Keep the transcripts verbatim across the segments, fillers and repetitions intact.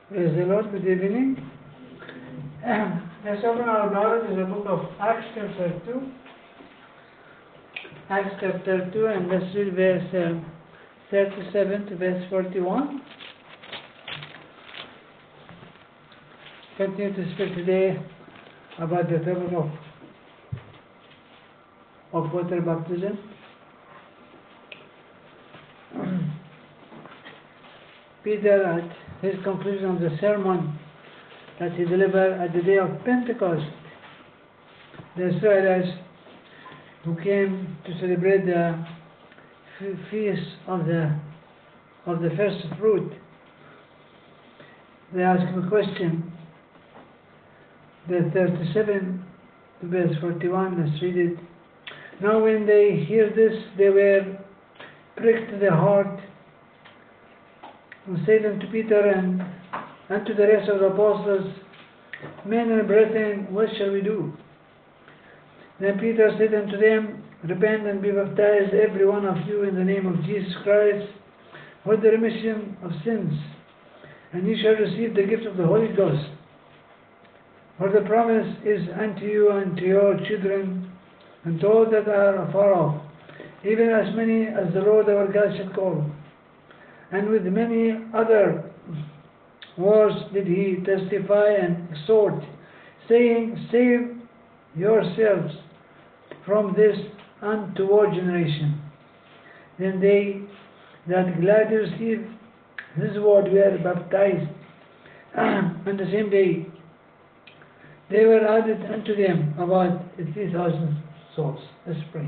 Praise the Lord. Good evening. Let's open our Bible to the book of Acts chapter two. Acts chapter two, and let's read verse uh, thirty-seven to verse forty-one. Continue to speak today about the topic of, of water baptism. Peter, at his conclusion of the sermon that he delivered at the day of Pentecost, the Israelites who came to celebrate the feast of the of the first fruit, they asked him a question. The thirty-seven to verse forty-one, let's read it. Now when they hear this, they were pricked to the heart, and said unto Peter and unto the rest of the apostles, Men and brethren, what shall we do? Then Peter said unto them, Repent and be baptized, every one of you, in the name of Jesus Christ, for the remission of sins, and ye shall receive the gift of the Holy Ghost. For the promise is unto you and to your children, and to all that are afar off, even as many as the Lord our God shall call. And with many other words did he testify and exhort, saying, Save yourselves from this untoward generation. Then they that gladly received his word were baptized, and the same day they were added unto them about three thousand souls. Let's pray.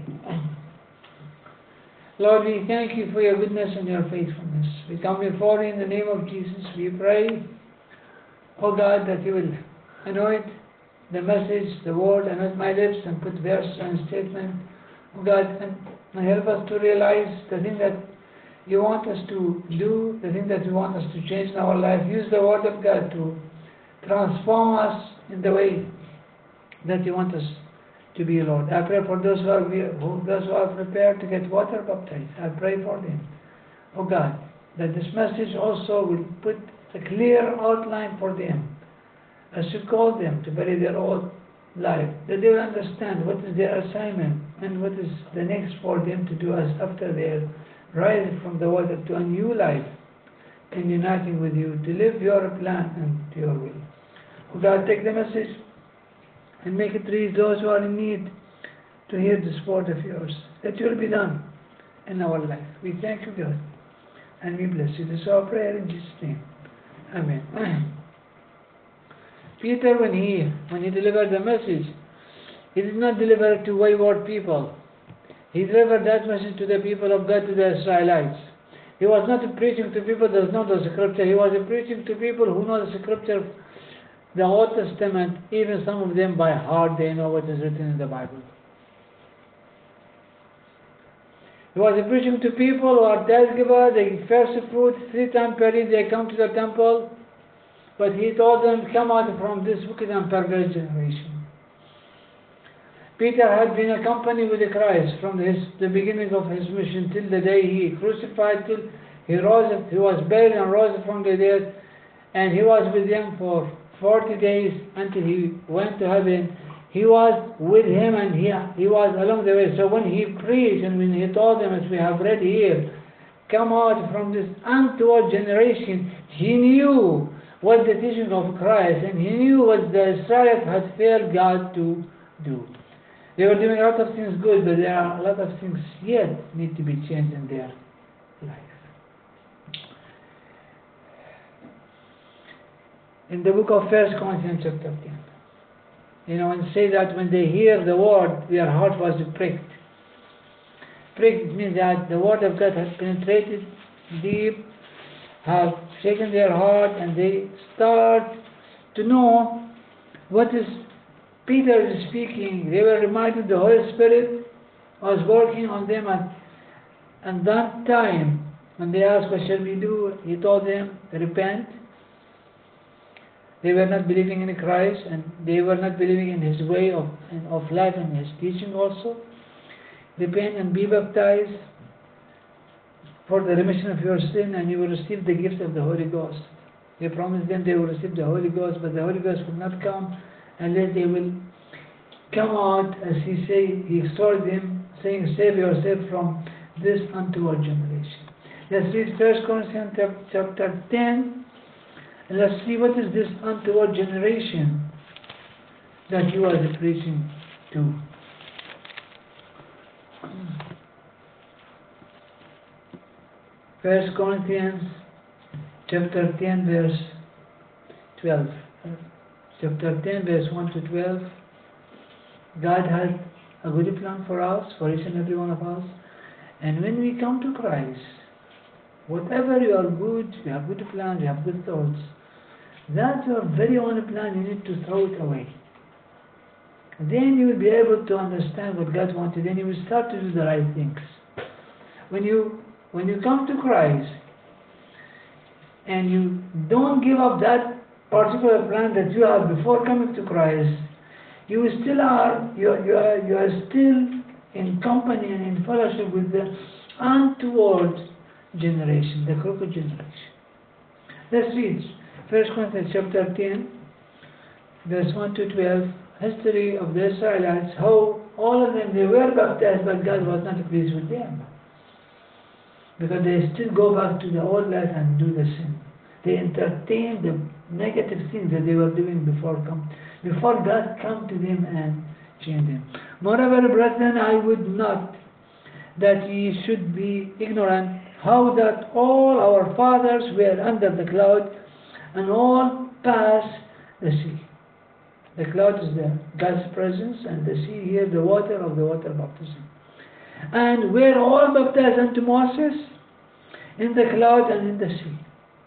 Lord, we thank you for your goodness and your faithfulness. We come before you in the name of Jesus. We pray, oh God, that you will anoint the message, the word, anoint my lips, and put verse and statement, oh God, and, and help us to realize the thing that you want us to do, the thing that you want us to change in our life. Use the word of God to transform us in the way that you want us to be, Lord. I pray for those who are who, those who are prepared to get water baptized. I pray for them, oh God, that this message also will put a clear outline for them as you call them to bury their old life, that they will understand what is their assignment and what is the next for them to do as after they rise from the water to a new life in uniting with you, to live your plan and to your will. Oh God, take the message and make it reach those who are in need to hear the word of yours. That will be done in our life. We thank you, God, and we bless you. This is our prayer in Jesus' name. Amen. Peter, when he when he delivered the message, he did not deliver it to wayward people. He delivered that message to the people of God, to the Israelites. He was not preaching to people that know the scripture. He was preaching to people who know the scripture, the Old Testament, even some of them by heart. They know what is written in the Bible. He was preaching to people who are tithe giver, they give first fruit, three times per year they come to the temple. But he told them, come out from this wicked and perverse generation. Peter had been accompanied with Christ from his, the beginning of his mission till the day he crucified, till he rose, he was buried and rose from the dead, and he was with them for forty days until he went to heaven. He was with him, and he, he was along the way. So when he preached and when he told them, as we have read here, come out from this untoward generation, he knew what the teaching of Christ, and he knew what the Israelites had failed God to do. They were doing a lot of things good, but there are a lot of things yet need to be changed in their life. In the book of First Corinthians chapter ten, you know, and say that when they hear the word, their heart was pricked. Pricked means that the word of God has penetrated deep, has shaken their heart, and they start to know what is Peter is speaking. They were reminded the Holy Spirit was working on them at, at that time. When they asked, what shall we do? He told them, repent. They were not believing in Christ, and they were not believing in His way of, of life and His teaching also. Repent and be baptized for the remission of your sin, and you will receive the gift of the Holy Ghost. He promised them they will receive the Holy Ghost, but the Holy Ghost will not come unless they will come out, as he say, he exhorted them, saying, save yourself from this untoward generation. Let's read First Corinthians chapter ten, and let's see what is this untoward generation that you are preaching to. First Corinthians chapter ten, verse twelve. Chapter ten, verse one to twelve. God has a good plan for us, for each and every one of us. And when we come to Christ, whatever you are good, you have good plans, you have good thoughts, that your very own plan, you need to throw it away. Then you will be able to understand what God wanted, and you will start to do the right things. When you when you come to Christ and you don't give up that particular plan that you had before coming to Christ, you still are you are, you are, you are still in company and in fellowship with the untoward generation, the crooked generation. Let's read First Corinthians chapter ten, verse one to twelve. History of the Israelites, how all of them, they were baptized, but God was not pleased with them, because they still go back to the old life and do the sin. They entertain the negative things that they were doing before come, before God come to them and change them. Moreover, brethren, I would not that ye should be ignorant how that all our fathers were under the cloud, and all passed the sea. The cloud is the God's presence, and the sea here the water of the water baptism. And were all baptized unto Moses in the cloud and in the sea.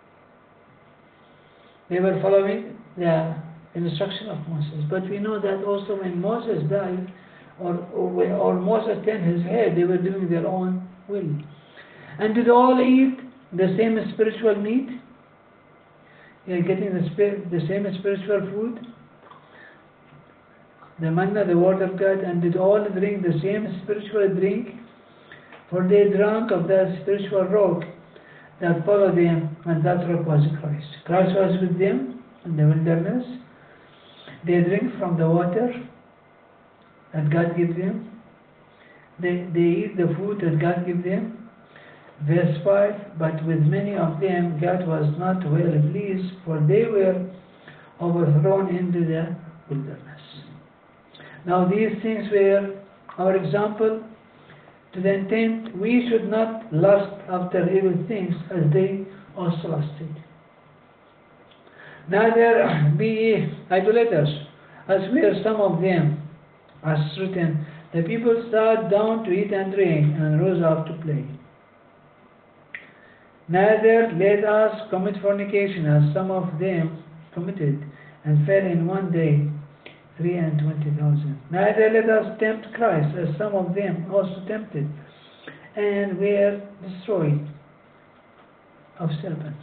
They were following the instruction of Moses. But we know that also when Moses died, or, or, or Moses turned his head, they were doing their own will. And did all eat the same spiritual meat? They are getting the, spirit, the same spiritual food? The manna, the word of God, and did all drink the same spiritual drink? For they drank of that spiritual rock that followed them, and that rock was Christ. Christ was with them in the wilderness. They drink from the water that God gave them. They, they eat the food that God gave them. Verse five, but with many of them God was not well pleased, for they were overthrown into the wilderness. Now these things were our example, to the intent we should not lust after evil things as they also lusted. Neither be ye idolaters, as were some of them, as written, the people sat down to eat and drink, and rose up to play. Neither let us commit fornication, as some of them committed, and fell in one day three and twenty thousand. Neither let us tempt Christ, as some of them also tempted, and were destroyed of serpents.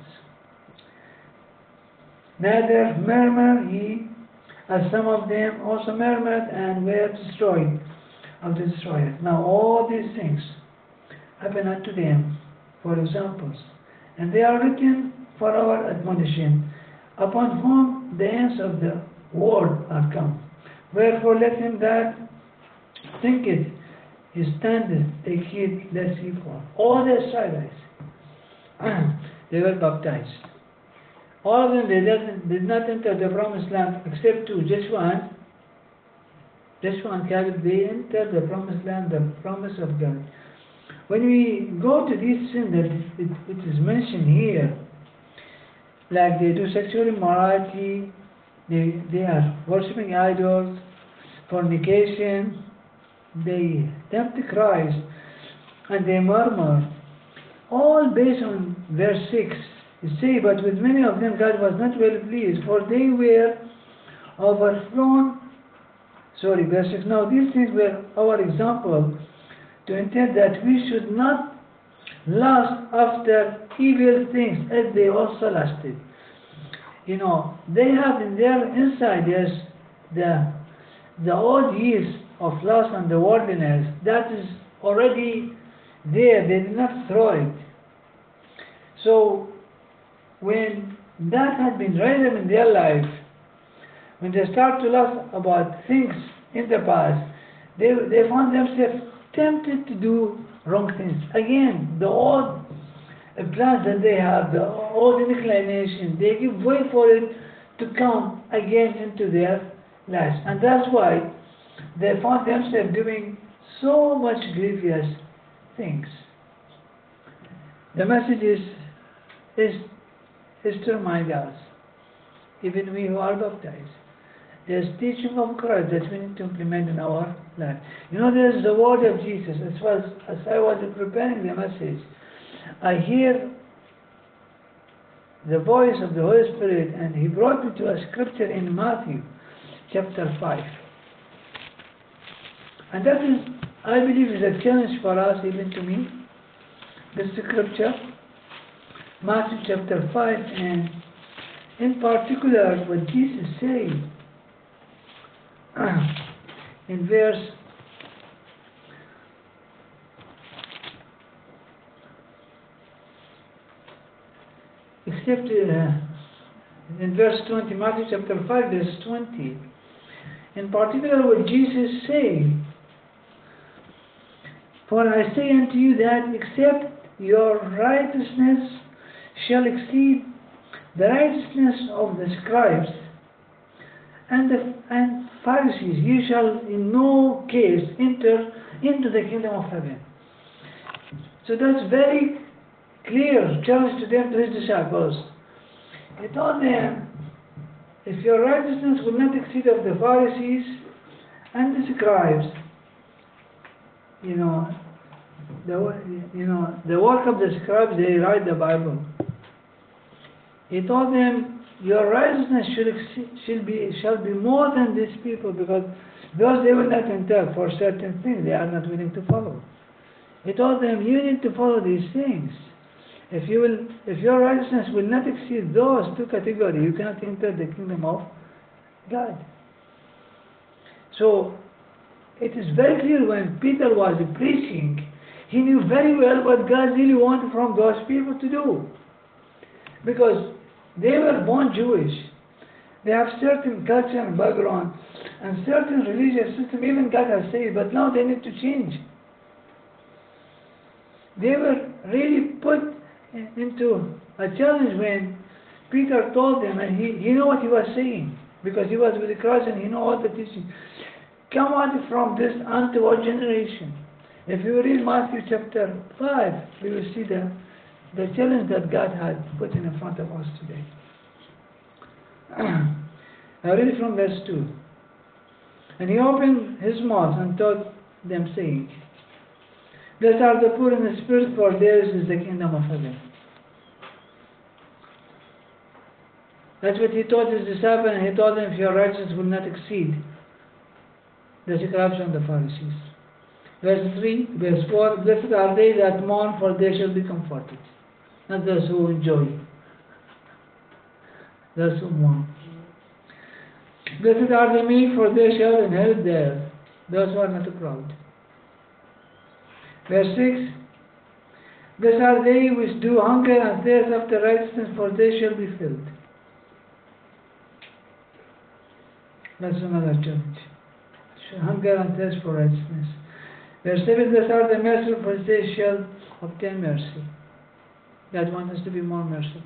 Neither murmur ye, as some of them also murmured, and were destroyed of the destroyer. Now all these things happen unto them for examples, and they are written for our admonition, upon whom the ends of the world are come. Wherefore let him that thinketh he standeth take heed lest he fall. All the Israelites, they were baptized. All of them, they did, did not enter the promised land except two, Joshua and Joshua and Caleb. They entered the promised land, the promise of God. When we go to this sin that it, it is mentioned here, like they do sexual immorality, They, they are worshipping idols, fornication, they tempt Christ, and they murmur. All based on verse six. You say, but with many of them God was not well pleased, for they were overthrown. Sorry, verse six. Now these things were our example, to intend that we should not lust after evil things as they also lusted. You know, they have in their inside, yes, the, the old yeast of lust and the worldliness, that is already there. They did not throw it. So, when that had been raised in their life, when they start to laugh about things in the past, they, they found themselves tempted to do wrong things. Again, the old plans that they have, the old inclination, they give way for it to come again into their lives. And that's why they found themselves doing so much grievous things. The message is, is, is to remind us, even we who are baptized, there's teaching of Christ that we need to implement in our life. You know, there's the word of Jesus. As far as, as I was preparing the message, I hear the voice of the Holy Spirit, and He brought me to a scripture in Matthew chapter five. And that is, I believe, is a challenge for us, even to me. This scripture, Matthew chapter five, and in particular what Jesus said in verse except uh, in verse twenty, Matthew chapter five, verse twenty. In particular what Jesus said, for I say unto you that except your righteousness shall exceed the righteousness of the scribes and the and Pharisees, you shall in no case enter into the kingdom of heaven. So that's very clear challenge to them, to His disciples. He told them, if your righteousness will not exceed of the Pharisees and the scribes, you know, the you know the work of the scribes, they write the Bible. He told them, your righteousness should exceed, shall be shall be more than these people, because those they will not enter for certain things they are not willing to follow. He told them, you need to follow these things. If you will, if your righteousness will not exceed those two categories, you cannot enter the kingdom of God. So it is very clear when Peter was preaching, he knew very well what God really wanted from those people to do, because they were born Jewish. They have certain culture and background and certain religious system. Even God has said, but now they need to change. They were really put into a challenge when Peter told them, and he, he knew what he was saying, because he was with Christ and he knew all the teaching. Come out from this untoward generation. If you read Matthew chapter five, you will see the, the challenge that God had put in front of us today. I read from verse two. And He opened His mouth and taught them, saying, blessed are the poor in the spirit, for theirs is the kingdom of heaven. That's what He taught His disciples, and He told them, if your righteousness will not exceed the scribes and the Pharisees. Verse three, verse four, blessed are they that mourn, for they shall be comforted. Not those who enjoy, those who mourn. Blessed are the meek, for they shall inherit the earth. Those who are not proud. Verse six, blessed are they which do hunger and thirst after righteousness, for they shall be filled. That's another challenge. Hunger and thirst for righteousness. Verse seven, blessed are the merciful, for they shall obtain mercy. God wants us to be more merciful.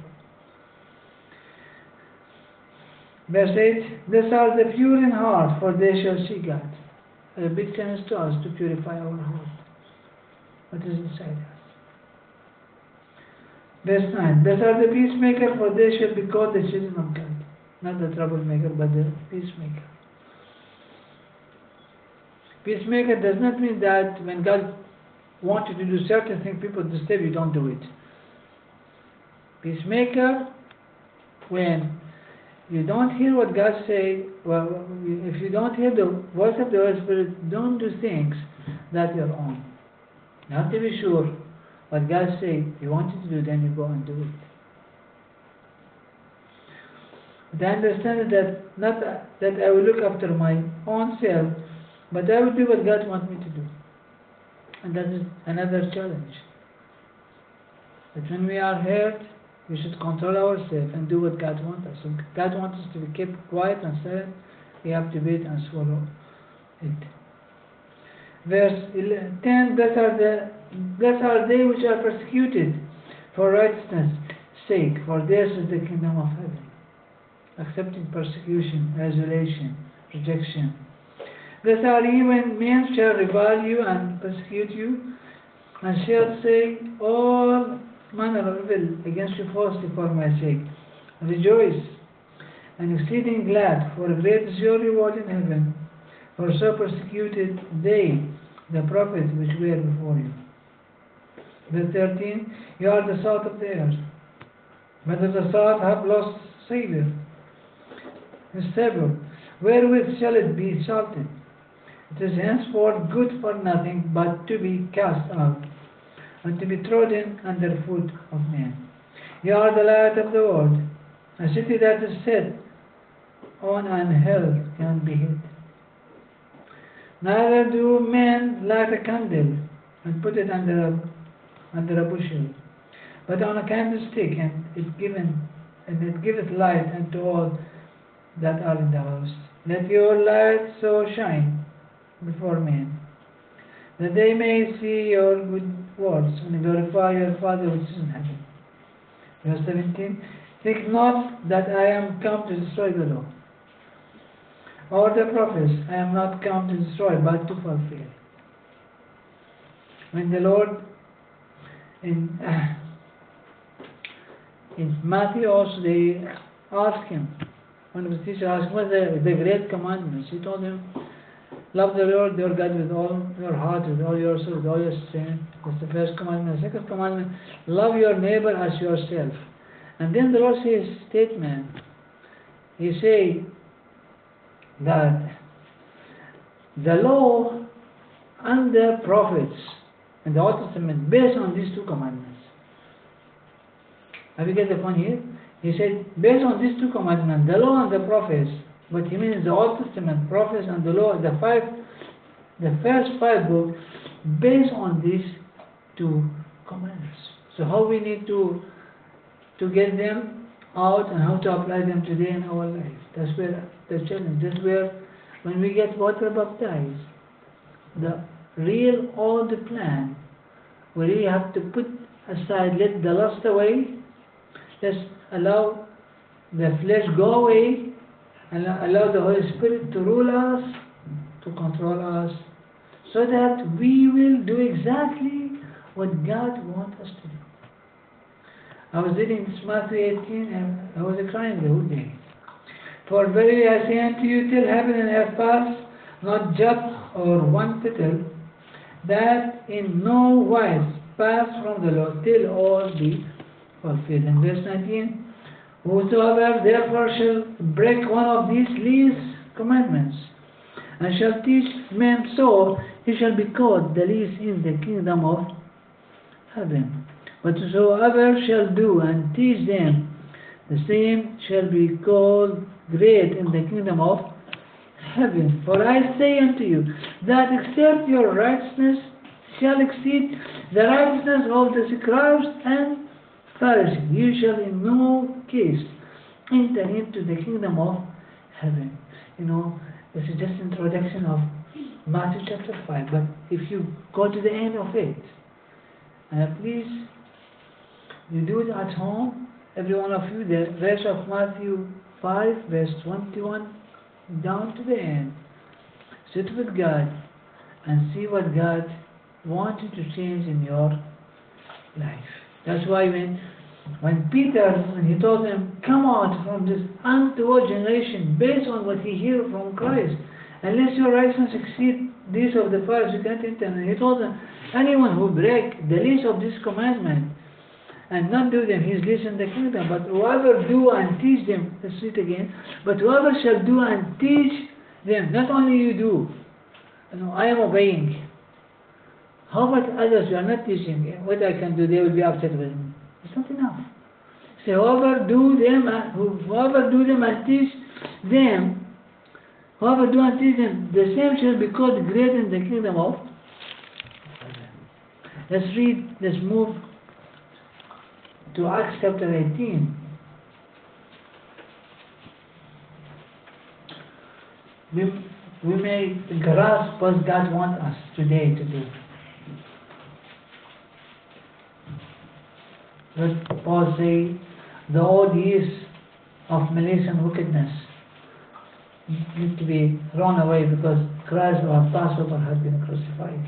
Verse eight, blessed are the pure in heart, for they shall see God. A big challenge to us to purify our heart. What is inside us? Verse nine, blessed are the peacemaker, for they shall be called the children of God. Not the troublemaker, but the peacemaker. Peacemaker does not mean that when God wants you to do certain things, people disturb you, don't do it. Peacemaker, when you don't hear what God says, well, if you don't hear the voice of the Holy Spirit, don't do things that you're on. You have to be sure what God says He wants you to do, then you go and do it. But I understand that not that I will look after my own self, but I will do what God wants me to do. And that is another challenge. That when we are hurt, We should control ourselves and do what God wants us. If God wants us to be kept quiet and silent, we have to wait and swallow it. Verse ten, blessed are, the, blessed are they which are persecuted for righteousness' sake, for theirs is the kingdom of heaven. Accepting persecution, isolation, rejection. Blessed are ye when men shall revile you and persecute you, and shall say all manner of evil against you falsely for my sake. Rejoice, and exceeding glad, for great is your reward in heaven. For so persecuted they the prophets which were before you. Verse thirteen, you are the salt of the earth. But if the salt have lost savour, his savour, wherewith shall it be salted? It is henceforth good for nothing but to be cast out, and to be trodden under foot of men. You are the light of the world. A city that is set on an hill can be hid. Neither do men light a candle and put it under a, under a bushel, but on a candlestick, and it given and it giveth light unto all that are in the house. Let your light so shine before men, that they may see your good works and glorify your Father which is in heaven. Verse seventeen, think not that I am come to destroy the law or the prophets. I am not come to destroy, but to fulfill. When the Lord in uh, in Matthew also, they asked him, one of his teachers asked him, what are the, the great commandments? He told them, love the Lord your God with all your heart, with all your soul, with all your strength. That's the first commandment. The second commandment, love your neighbor as yourself. And then the Lord says statement. He say that the law and the prophets in the Old Testament based on these two commandments. Have you get the point here? He said, based on these two commandments, the law and the prophets, what he means the Old Testament, prophets and the law, the five, the first five books, based on these two commandments. So how we need to to get them out and how to apply them today in our life. That's where the challenge. That's where when we get water baptized, the real old plan, we really have to put aside, let the lust away. Let's allow the flesh go away and allow the Holy Spirit to rule us, to control us, so that we will do exactly what God wants us to do. I was reading this Matthew eighteen and I was crying the whole day. For verily I say unto you, till heaven and earth pass, not jot or one tittle, that in no wise pass from the law, till all be fulfilled. And verse nineteen, whosoever therefore shall break one of these least commandments, and shall teach men so, he shall be called the least in the kingdom of heaven. But whosoever shall do and teach them, the same shall be called great in the kingdom of heaven. For I say unto you, that except your righteousness shall exceed the righteousness of the scribes and Pharisees, you shall in no case enter into the kingdom of heaven. You know, this is just introduction of Matthew chapter five, but if you go to the end of it, uh, please, you do it at home, every one of you, the rest of Matthew five, verse twenty-one, down to the end. Sit with God and see what God wants you to change in your life. That's why when, when Peter, when he told them, come out from this untoward generation, based on what he heard from Christ, unless your righteousness exceed these of the Pharisees, you can't enter. And he told them, anyone who break the least of this commandment and not do them, he is least in the kingdom. But whoever do and teach them, let's read it again, but whoever shall do and teach them, not only you do, you know, I am obeying. How about others who are not teaching? What I can do, they will be upset with me. It's not enough. So whoever do them, whoever do them and teach them, whoever do and teach them, the same shall be called great in the kingdom of heaven. Let's read, let's move to Acts chapter eighteen, we, we may grasp what God wants us today to do. Let Paul say, the old years of malice and wickedness need to be thrown away because Christ, our Passover, has been crucified.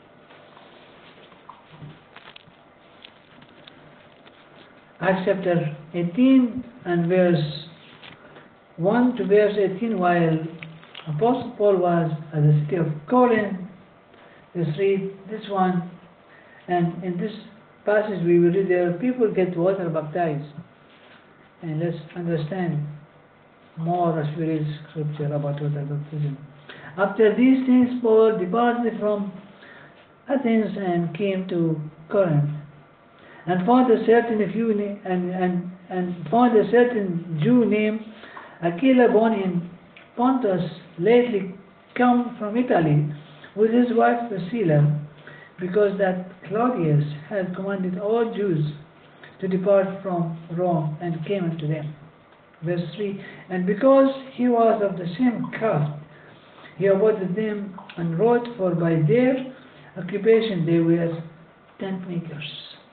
Acts chapter eighteen and verse one to verse eighteen, while Apostle Paul was at the city of Corinth, let's read this one, and in this passage we will read there, people get water baptized, and let's understand more as we read scripture about water baptism. After these things, Paul departed from Athens and came to Corinth, and found a certain few and and and found a certain Jew named Aquila, born in Pontus, lately come from Italy, with his wife Priscilla, because that Claudius had commanded all Jews to depart from Rome, and came unto them. Verse three, and because he was of the same caste, he avoided them and wrote, for by their occupation they were tent makers.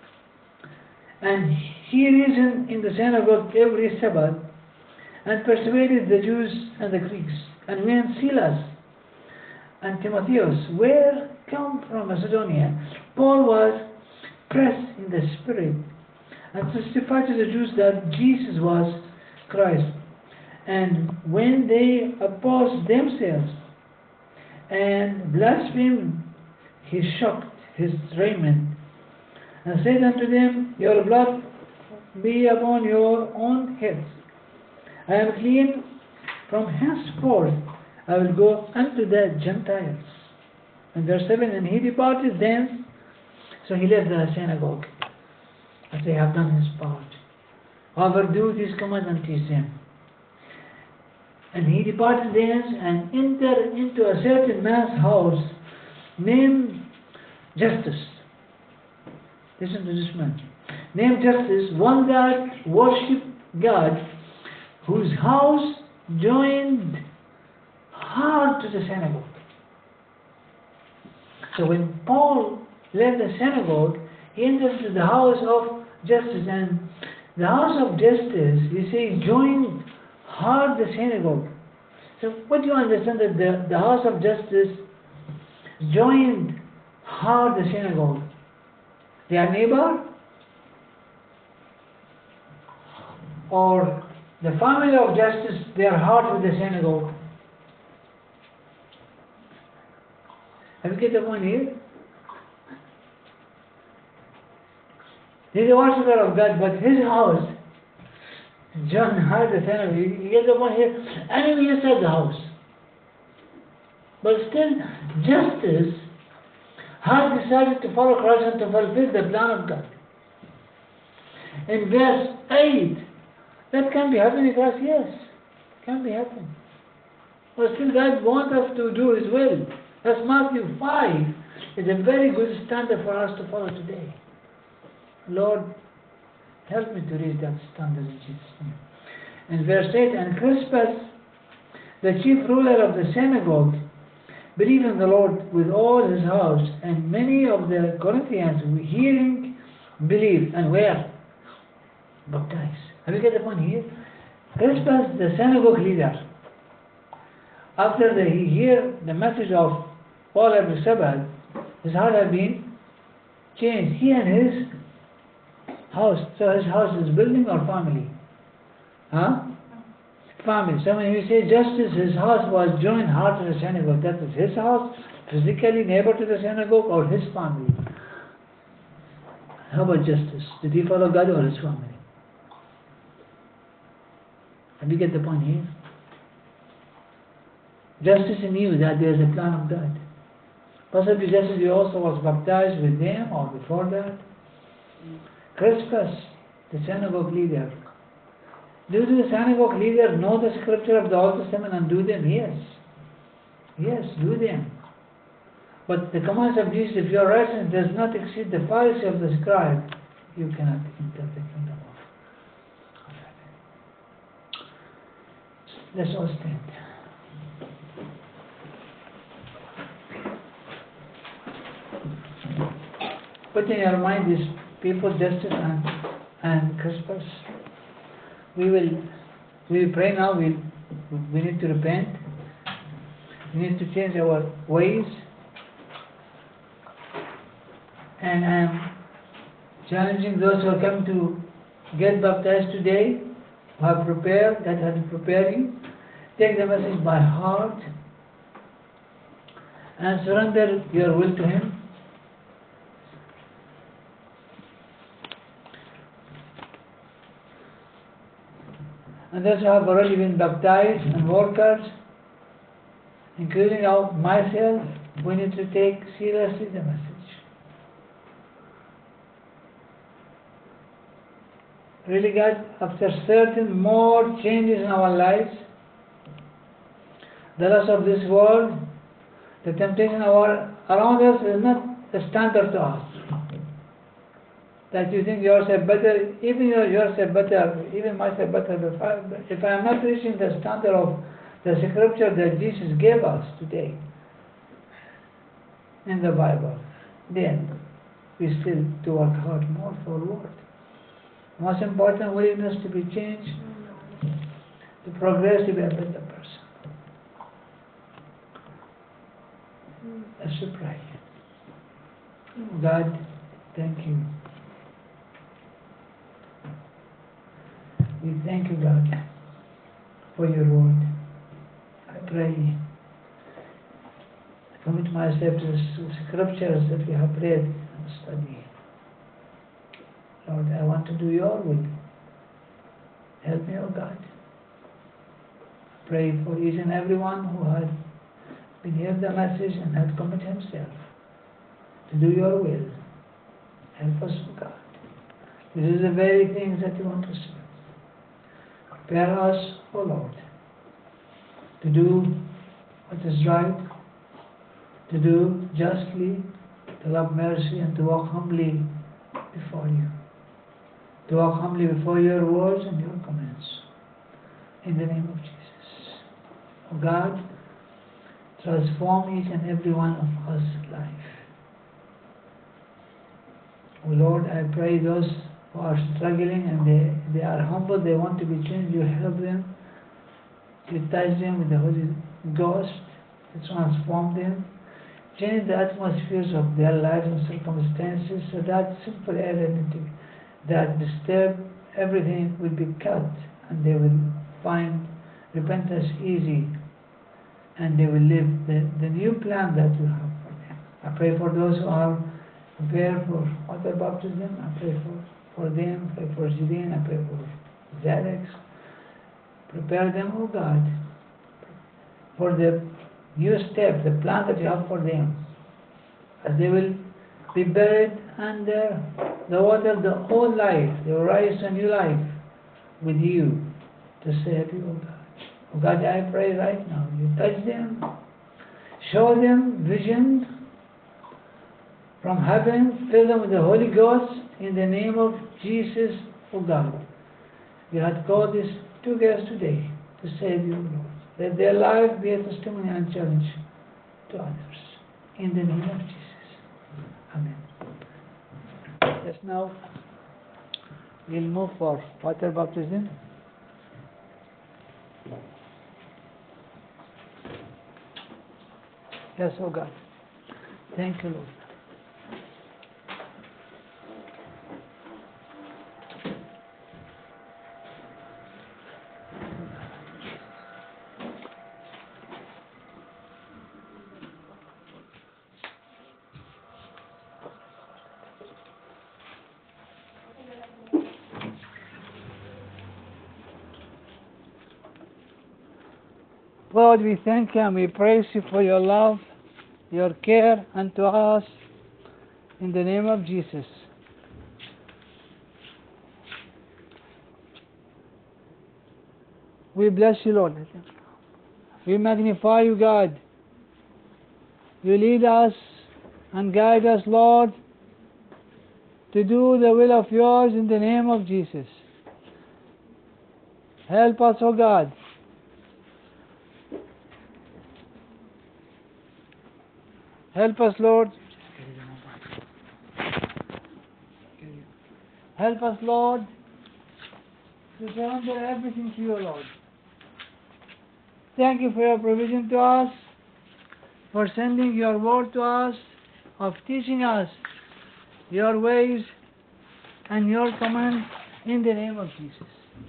And he reasoned in the synagogue every Sabbath, and persuaded the Jews and the Greeks. And when Silas and Timotheus were come from Macedonia, Paul was pressed in the spirit, and testified to the Jews that Jesus was Christ. And when they opposed themselves and blasphemed, he shook his raiment, and said unto them, your blood be upon your own heads. I am clean, from henceforth I will go unto the Gentiles. And verse seven, and he departed thence, so he left the synagogue, as they have done his part. However, do this command and teach them. And he departed thence, and entered into a certain man's house, named Justus. Listen to this man. Named Justus, one that worshipped God, whose house joined hard to the synagogue. So when Paul left the synagogue, he entered into the house of Justus, and the house of Justus, he says, joined hard the synagogue. So what do you understand, that the, the house of Justus joined hard the synagogue? Their neighbor, or the family of Justus, they are hard with the synagogue? Have you get the point here? He's a worshiper of God, but his house, John heard the synagogue. You get the point here? Enemy inside the house. But still, Justus had decided to follow Christ and to fulfill the plan of God. In verse eight, that can be happening for us, yes. Can be happening. But still, God wants us to do His will. That's Matthew five. It's a very good standard for us to follow today. Lord, help me to reach that standard in Jesus' name. In verse eight, and Crispus, the chief ruler of the synagogue, believed in the Lord with all his house, and many of the Corinthians, hearing, believed, and were baptized. Have you get the point here? Crispus, the synagogue leader, after the, he hear the message of Paul every Sabbath, his heart had been changed. He and his house. So his house is building or family? Huh? Family. So when we say Justus, his house was joined hard to the synagogue. That was his house, physically neighbor to the synagogue, or his family. How about Justus? Did he follow God or his family? Have you get the point here? Justus knew that there is a plan of God. Possibly Justus he also was baptized with them or before that. Crispus, the synagogue leader. Do the synagogue leader know the scripture of the Old Testament and do them? Yes. Yes, do them. But the commands of Jesus, if your righteousness does not exceed the Pharisee of the scribe, you cannot enter the kingdom Let's all stand. Put in your mind these people, justice and, and Christmas. We will, we will pray now. We, we need to repent. We need to change our ways. And I'm challenging those who are coming to get baptized today, who have prepared, that had to prepare you. Take the message by heart and surrender your will to Him. And those who have already been baptized and workers, including out myself, we need to take seriously the message. Really, God, after certain more changes in our lives, the loss of this world, the temptation our, around us is not a standard to us. That you think yourself better, even yourself better, even myself better. If I, if I am not reaching the standard of the scripture that Jesus gave us today in the Bible, then we still to work hard more forward. Most important, willingness to be changed, to progress, to be a better person. Let's pray. God, thank you. We thank you, God, for your word. I pray, I commit myself to the scriptures that we have read and studied. Lord, I want to do your will. Help me, O God. Pray for each and everyone who had been heard the message and had committed himself to do your will. Help us, O God. This is the very things that you want us to do. Prepare us, O Lord, to do what is right, to do justly, to love mercy, and to walk humbly before you. To walk humbly before your words and your commands. In the name of Jesus. O God, transform each and every one of us life. O Lord, I pray those who are struggling and they, they are humble, they want to be changed, you help them, you touch them with the Holy Ghost, you transform them, change the atmospheres of their lives and circumstances so that simple identity that disturb everything will be cut and they will find repentance easy and they will live the, the new plan that you have for them. I pray for those who are prepared for water baptism. I pray for, for them, I pray for Zidane, I pray for Zadex. Prepare them, oh God, for the new step, the plan that you have for them, as they will be buried under the water the whole life. They will rise to a new life with you to save you, oh God. Oh God, I pray right now, you touch them, show them vision from heaven, fill them with the Holy Ghost in the name of Jesus, oh God. You had called these two guests today to save you, Lord. Let their life be a testimony and challenge to others. In the name of Jesus. Amen. Yes, now we'll move for water baptism. Yes, oh God. Thank you, Lord. Lord, we thank you and we praise you for your love, your care unto us, in the name of Jesus. We bless you, Lord. We magnify you, God. You lead us and guide us, Lord, to do the will of yours in the name of Jesus. Help us, O God, Help us, Lord. Help us, Lord, to surrender everything to you, Lord. Thank you for your provision to us, for sending your word to us, of teaching us your ways and your commands in the name of Jesus.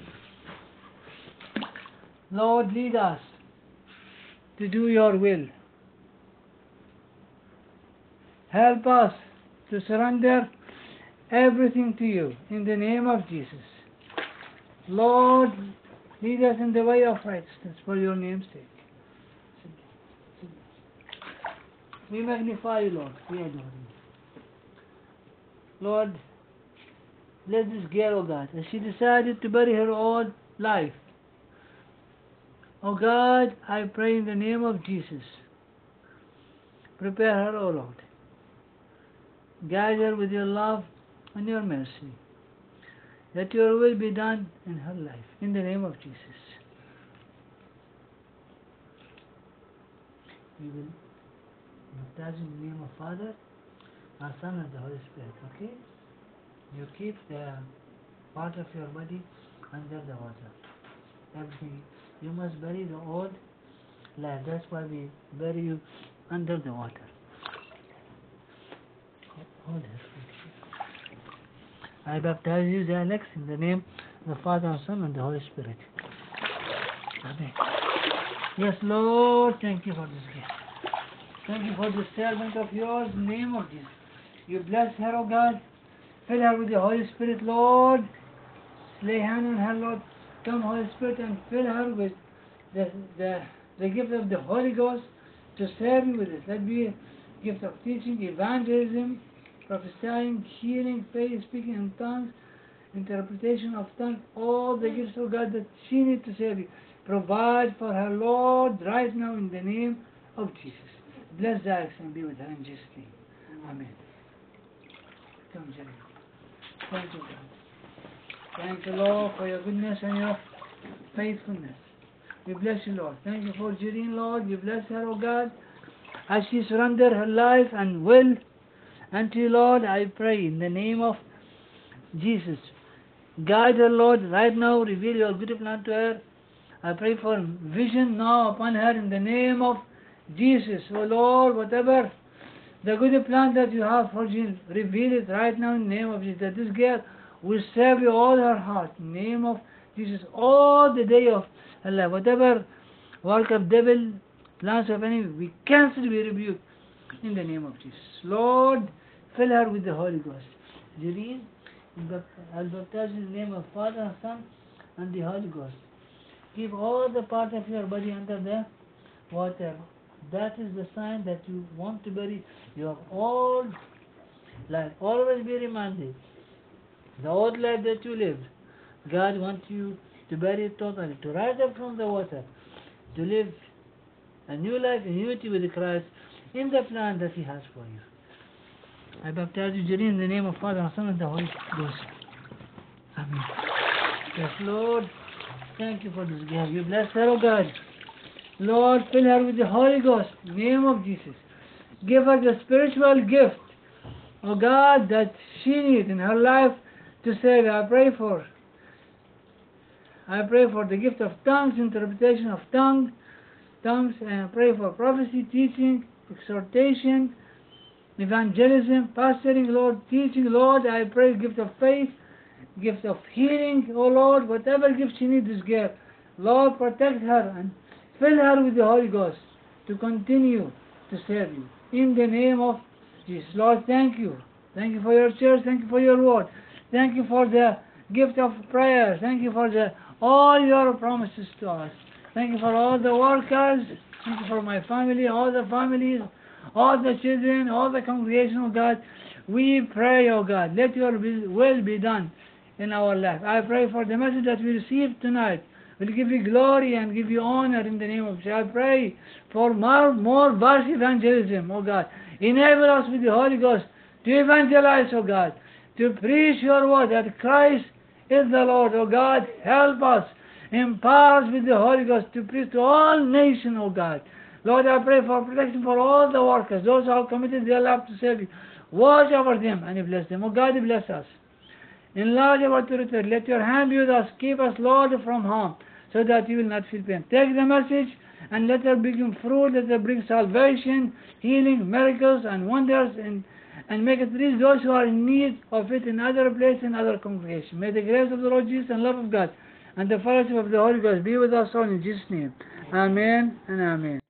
Lord, lead us to do your will. Help us to surrender everything to you in the name of Jesus. Lord, lead us in the way of righteousness for your name's sake. We magnify you, Lord. We adore you. Lord, bless this girl, oh God, as she decided to bury her old life. Oh God, I pray in the name of Jesus. Prepare her, oh Lord. Guide her with your love and your mercy. Let your will be done in her life. In the name of Jesus. We will baptize in the name of Father, our Son, and the Holy Spirit. Okay? You keep the part of your body under the water. Everything. You must bury the old life. That's why we bury you under the water. Hold it. I baptize you, the Alex, in the name of the Father, Son, and the Holy Spirit. Amen. Yes, Lord, thank you for this gift. Thank you for the servant of yours, in the name of Jesus. You bless her, O God. Fill her with the Holy Spirit, Lord. Lay hand on her, Lord. Come, Holy Spirit, and fill her with the, the, the gift of the Holy Ghost to serve you with it. Let be a gift of teaching, evangelism, prophesying, healing, faith, speaking in tongues, interpretation of tongues, all the gifts of God that she needs to serve you. Provide for her, Lord, right now in the name of Jesus. Bless Alex and be with her in Jesus' name. Amen. Come, Jerry. Thank you, God. Thank you, Lord, for your goodness and your faithfulness. We bless you, Lord. Thank you for Jereen, Lord. You bless her, O God, as she surrenders her life and will unto you, Lord. I pray in the name of Jesus. Guide her, Lord, right now. Reveal your good plan to her. I pray for vision now upon her in the name of Jesus. O Lord, whatever the good plan that you have for Jesus, reveal it right now in the name of Jesus. That this girl will serve you all her heart in the name of Jesus all the day of her life. Whatever work of devil, plans of enemy, we cancel, we rebuke in the name of Jesus. Lord, fill her with the Holy Ghost. Jereen, I'll baptize in the name of Father and Son and the Holy Ghost. Keep all the part of your body under the water. That is the sign that you want to bury your old life. Always be reminded, the old life that you lived, God wants you to bury it totally, to rise up from the water, to live a new life in unity with Christ in the plan that He has for you. I baptize you, Jereen, in the name of Father and Son and the Holy Ghost. Amen. Yes, Lord, thank you for this gift. You bless her, O God. Lord, fill her with the Holy Ghost in the name of Jesus. Give her the spiritual gift, O God, that she needs in her life to serve. I pray for I pray for the gift of tongues, interpretation of tongues, tongues, and I pray for prophecy, teaching, exhortation, evangelism, pastoring, Lord, teaching, Lord. I pray gift of faith, gift of healing, oh Lord, whatever gift she needs, this girl, Lord, protect her and fill her with the Holy Ghost to continue to serve you. In the name of Jesus. Lord, thank you. Thank you for your church. Thank you for your word. Thank you for the gift of prayer. Thank you for the all your promises to us. Thank you for all the workers. Thank you for my family, all the families, all the children, all the congregation, oh God. We pray, oh God, let your will be done in our life. I pray for the message that we received tonight. We'll give you glory and give you honor in the name of Jesus. I pray for more, more verse evangelism, oh God. Enable us with the Holy Ghost to evangelize, oh God, to preach your word that Christ is the Lord, oh God. Help us, empower us with the Holy Ghost to preach to all nations, oh God. Lord, I pray for protection for all the workers, those who have committed their life to serve you. Watch over them and bless them. Oh God, bless us. Enlarge our territory. Let your hand be with us. Keep us, Lord, from harm, so that you will not feel pain. Take the message and let it bring fruit. Let it bring salvation, healing, miracles, and wonders, and, and make it reach those who are in need of it in other places, in other congregations. May the grace of the Lord Jesus and love of God and the fellowship of the Holy Ghost be with us all in Jesus' name. Amen and amen.